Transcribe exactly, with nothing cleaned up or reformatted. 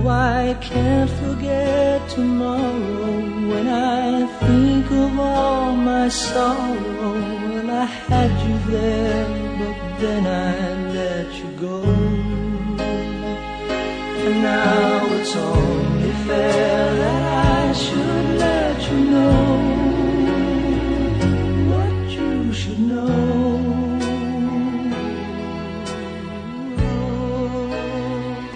I can't forget tomorrow when I think of all my sorrow. Well, I had you there, but then I let you go.